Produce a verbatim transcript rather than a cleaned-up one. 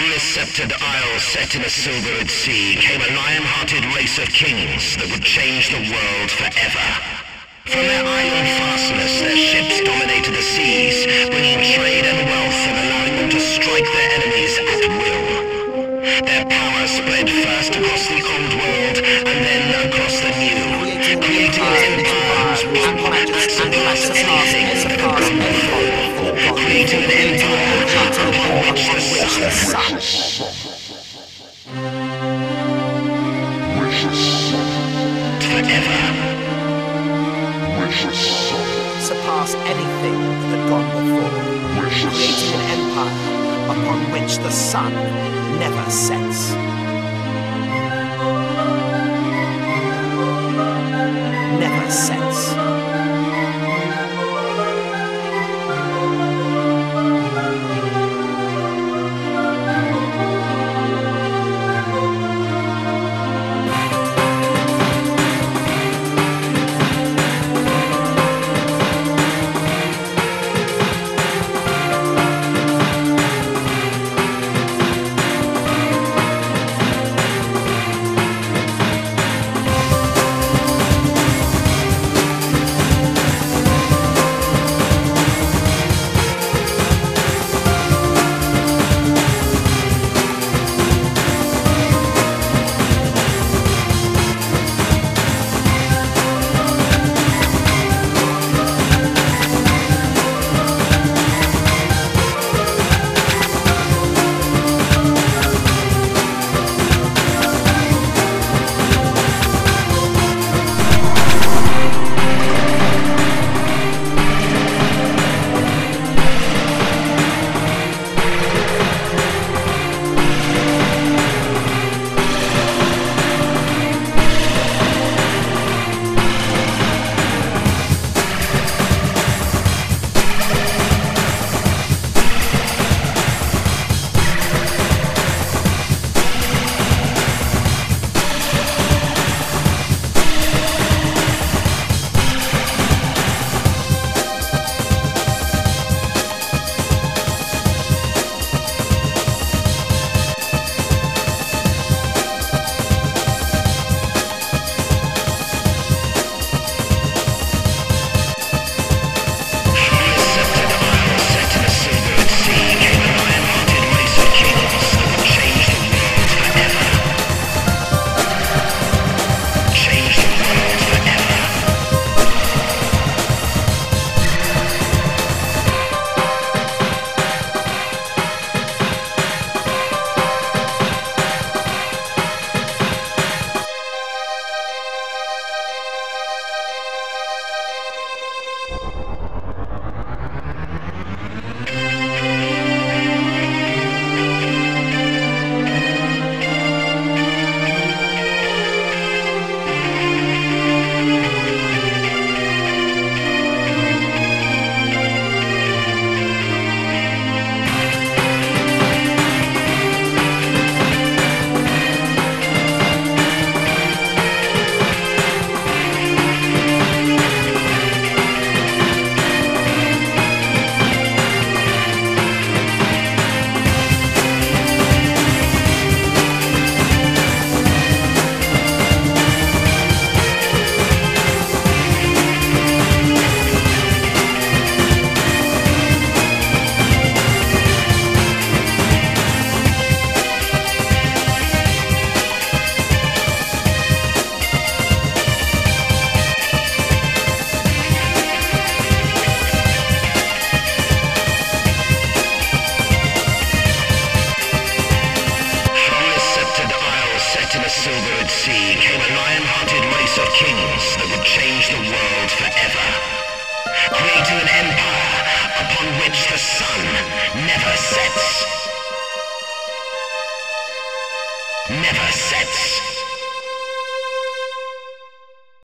From this sceptred isle set in a silvered sea came a lion-hearted race of kings that would change the world forever. From their island fastness, their ships dominated the seas, bringing trade and wealth and allowing them to strike their enemies at will. Their power spread first across the old world and then across the new, creating an empire whose power surpassed anything that had gone before, creating an empire upon which the sun forever surpass anything that had gone before, creating an empire upon which the sun never sets. Never sets. silvered sea came a lion-hearted race of kings that would change the world forever, creating an empire upon which the sun never sets. Never sets.